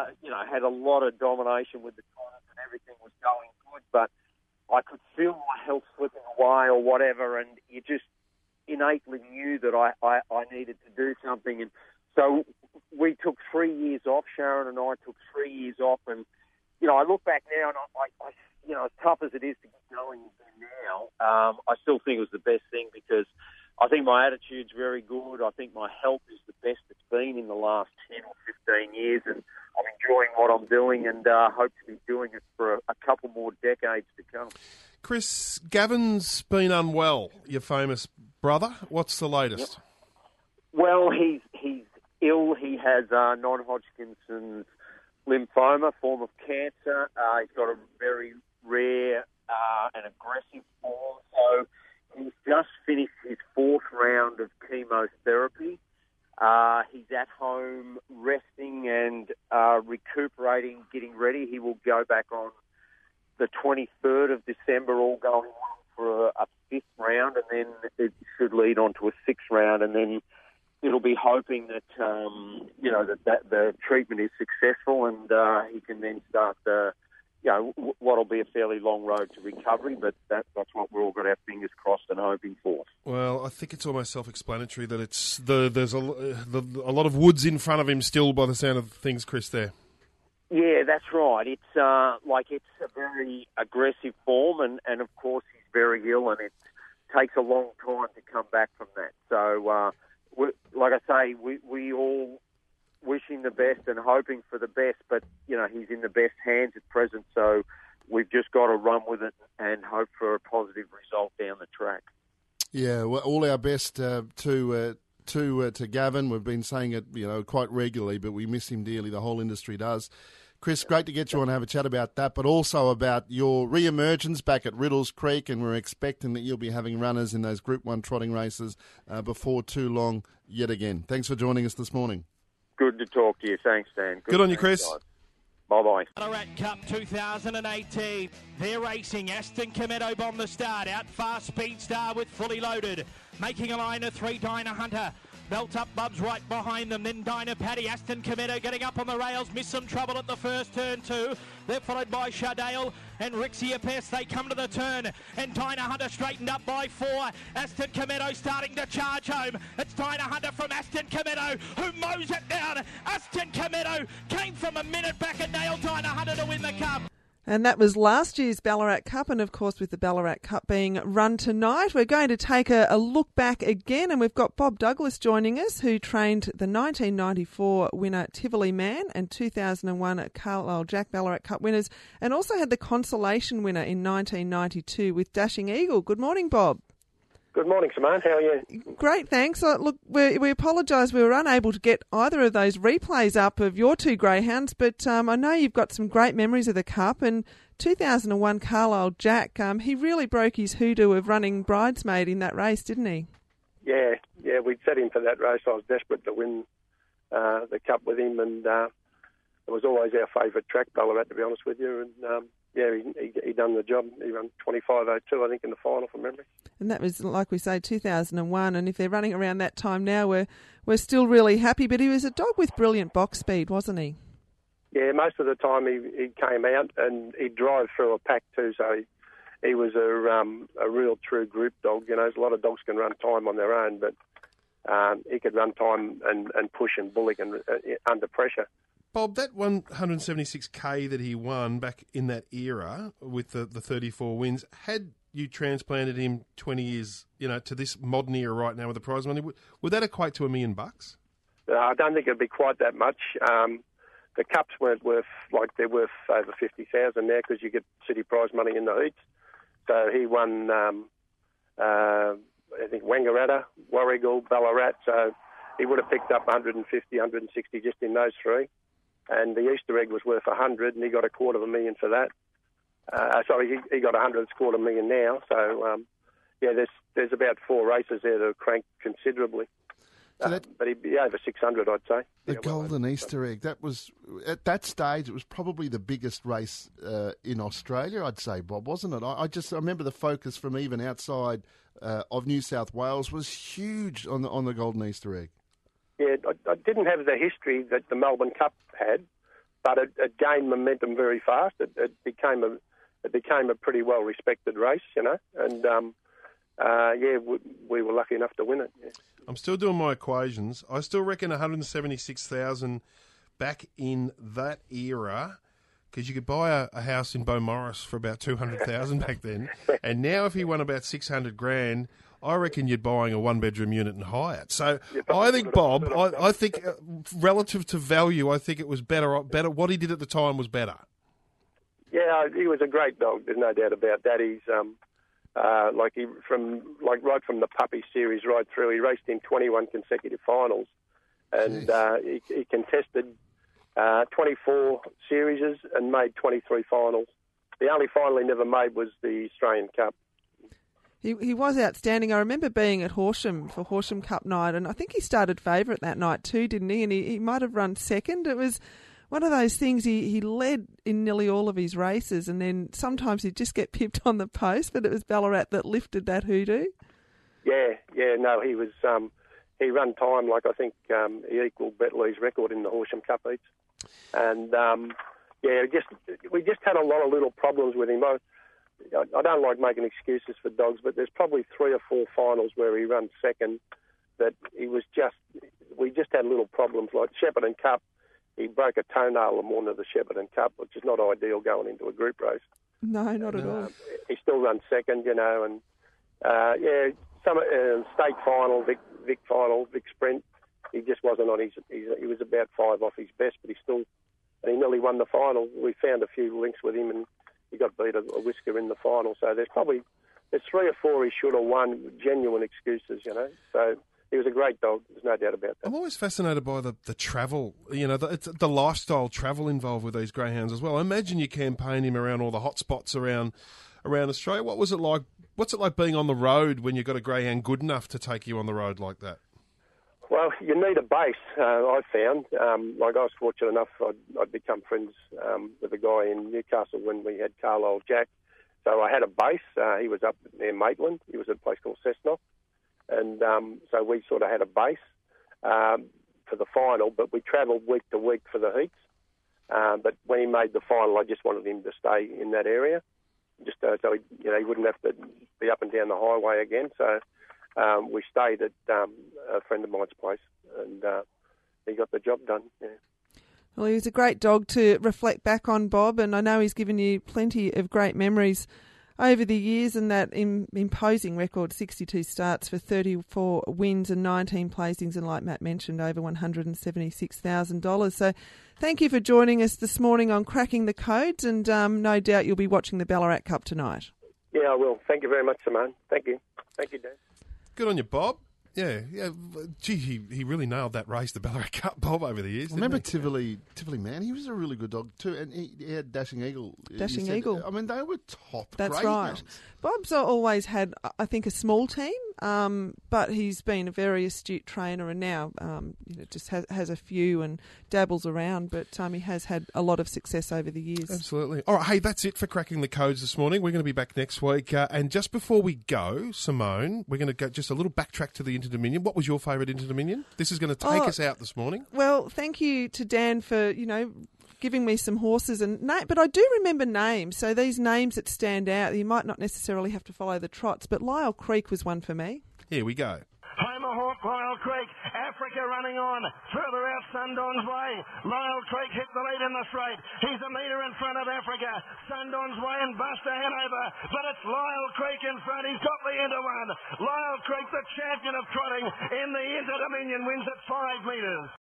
had a lot of domination with the tournament and everything was going good, but I could feel my health slipping away or whatever, and you just innately knew that I needed to do something. And so we took 3 years off. Sharon and I took 3 years off, and I look back now and I as tough as it is to get going now, I still think it was the best thing, because I think my attitude's very good. I think my health is the best it's been in the last 10 or 15 years, and I'm enjoying what I'm doing, and hope to be doing it for a couple more decades to come. Chris, Gavin's been unwell, your famous brother. What's the latest? Yep. Well, he's ill. He has non-Hodgkin's lymphoma, form of cancer. He's got a very rare and aggressive form. So he's just finished his 4th round of chemotherapy. He's at home resting and recuperating, getting ready. He will go back on the 23rd of December, all going on for a 5th round, and then it should lead on to a 6th round, and then it'll be hoping that that the treatment is successful, and he can then start what'll be a fairly long road to recovery. But that's what we're all got our fingers crossed and hoping for. Well, I think it's almost self-explanatory that there's a lot of woods in front of him still, by the sound of things, Chris. There. Yeah, that's right. It's it's a very aggressive form, and of course he's very ill, and it takes a long time to come back from that. So. Like I say, we all wish him the best and hoping for the best, but, he's in the best hands at present, so we've just got to run with it and hope for a positive result down the track. Yeah, well, all our best to Gavin. We've been saying it, quite regularly, but we miss him dearly. The whole industry does. Chris, great to get you on and have a chat about that, but also about your re-emergence back at Riddles Creek, and we're expecting that you'll be having runners in those Group 1 trotting races before too long yet again. Thanks for joining us this morning. Good to talk to you. Thanks, Dan. Good on you, Chris. Guys. Bye-bye. Ballarat Cup 2018. They're racing. Aston Cometto on the start. Out fast Speed Star with Fully Loaded. Making a line of 3 Dinah Hunter. Belt Up Bubs right behind them. Then Dinah Paddy, Aston Cometto getting up on the rails. Missed some trouble at the first turn too. They're followed by Shadale and Rixia Pest. They come to the turn. And Dinah Hunter straightened up by 4. Aston Cometto starting to charge home. It's Dinah Hunter from Aston Cometto who mows it down. Aston Cometto came from a minute back and nailed Dinah Hunter to win the Cup. And that was last year's Ballarat Cup, and of course with the Ballarat Cup being run tonight, we're going to take a look back again, and we've got Bob Douglas joining us, who trained the 1994 winner Tivoli Man and 2001 Carlisle Jack Ballarat Cup winners, and also had the consolation winner in 1992 with Dashing Eagle. Good morning, Bob. Good morning, Simone. How are you? Great, thanks. Look, we apologise we were unable to get either of those replays up of your two greyhounds, but I know you've got some great memories of the Cup. And 2001 Carlisle Jack, he really broke his hoodoo of running bridesmaid in that race, didn't he? Yeah, we'd set him for that race. I was desperate to win the Cup with him, and it was always our favourite track, Ballarat, to be honest with you. And he done the job. He ran 25.02, I think, in the final, from memory. And that was, like we say, 2001. And if they're running around that time now, we're still really happy. But he was a dog with brilliant box speed, wasn't he? Yeah, most of the time he came out and he'd drive through a pack too. So he was a real true group dog. You know, there's a lot of dogs can run time on their own, but he could run time and push and bully and under pressure. Bob, that 176k that he won back in that era with the 34 wins, had you transplanted him 20 years, to this modern era right now with the prize money, would that equate to $1 million? I don't think it'd be quite that much. The Cups weren't worth, they're worth over 50,000 now because you get city prize money in the heats. So he won, I think, Wangaratta, Warragul, Ballarat. So he would have picked up 150, 160 just in those three. And the Easter egg was worth 100, and he got $250,000 for that. He got 100, it's $250,000 now. So, there's about 4 races there that have cranked considerably. So but he'd be over 600, I'd say. The Golden Easter egg, that was, at that stage, it was probably the biggest race in Australia, I'd say, Bob, wasn't it? I remember the focus from even outside of New South Wales was huge on the Golden Easter egg. Yeah, I didn't have the history that the Melbourne Cup had, but it gained momentum very fast. It became a pretty well respected race, and we were lucky enough to win it. Yeah. I'm still doing my equations. I still reckon 176,000 back in that era, because you could buy a house in Beaumaris for about 200,000 back then, and now if he won about 600 grand. I reckon you're buying a one-bedroom unit in Hyatt. So I think, Bob, I think relative to value, I think it was better. What he did at the time was better. Yeah, he was a great dog. There's no doubt about that. He's right from the puppy series right through. He raced in 21 consecutive finals, and he contested 24 series and made 23 finals. The only final he never made was the Australian Cup. He was outstanding. I remember being at Horsham for Horsham Cup night, and I think he started favourite that night too, didn't he? And he might have run second. It was one of those things. He led in nearly all of his races, and then sometimes he'd just get pipped on the post, but it was Ballarat that lifted that hoodoo. No, he was. He ran time I think he equalled Betley's record in the Horsham Cup heats, and we just had a lot of little problems with him. I don't like making excuses for dogs, but there's probably 3 or 4 finals where he ran second that we just had little problems. Like Shepparton Cup, he broke a toenail in one of the Shepparton Cup, which is not ideal going into a group race. No, not at all. He still ran second, and some state final, Vic final, Vic Sprint, he just wasn't on he was about 5 off his best, but and he nearly won the final. We found a few links with him, and he got beat a whisker in the final. So there's 3 or 4 he should have won, genuine excuses, So he was a great dog. There's no doubt about that. I'm always fascinated by the travel, it's the lifestyle travel involved with these greyhounds as well. I imagine you campaign him around all the hot spots around Australia. What was it like? What's it like being on the road when you've got a greyhound good enough to take you on the road like that? Well, you need a base, I found. I was fortunate enough, I'd become friends with a guy in Newcastle when we had Carlisle Jack. So I had a base. He was up near Maitland. He was at a place called Cessnock. And so we sort of had a base. for the final, but we travelled week to week for the heats. But when he made the final, I just wanted him to stay in that area, just so he wouldn't have to be up and down the highway again. So we stayed at a friend of mine's place, and he got the job done. Yeah. Well, he was a great dog to reflect back on, Bob, and I know he's given you plenty of great memories over the years, and that imposing record, 62 starts for 34 wins and 19 placings, and like Matt mentioned, over $176,000. So thank you for joining us this morning on Cracking the Codes, and no doubt you'll be watching the Ballarat Cup tonight. Yeah, I will. Thank you very much, Simone. Thank you. Thank you, Dan. Good on you, Bob. Yeah. Gee, he really nailed that race, the Ballarat Cup, Bob, over the years. Remember Tivoli Man? He was a really good dog too, and he had Dashing Eagle. Eagle. I mean, they were top. That's right. Hounds. Bob's always had, I think, a small team, but he's been a very astute trainer, and now just has a few and dabbles around. But he has had a lot of success over the years. Absolutely. All right, hey, that's it for Cracking the Codes this morning. We're going to be back next week, and just before we go, Simone, we're going to go just a little backtrack to the Inter-Dominion. What was your favourite Inter-Dominion? This is going to take us out this morning. Well, thank you to Dan for giving me some horses but I do remember names. So these names that stand out, you might not necessarily have to follow the trots, but Lyle Creek was one for me. Here we go. Homer Hawk, Lyle Creek, Africa running on, further out Sundon's way. Lyle Creek hit the lead in the straight. He's a metre in front of Africa. Sundon's way and Buster Hanover, but it's Lyle Creek in front. He's got the Inter one. Lyle Creek, the champion of trotting in the Inter-Dominion, wins at 5 metres.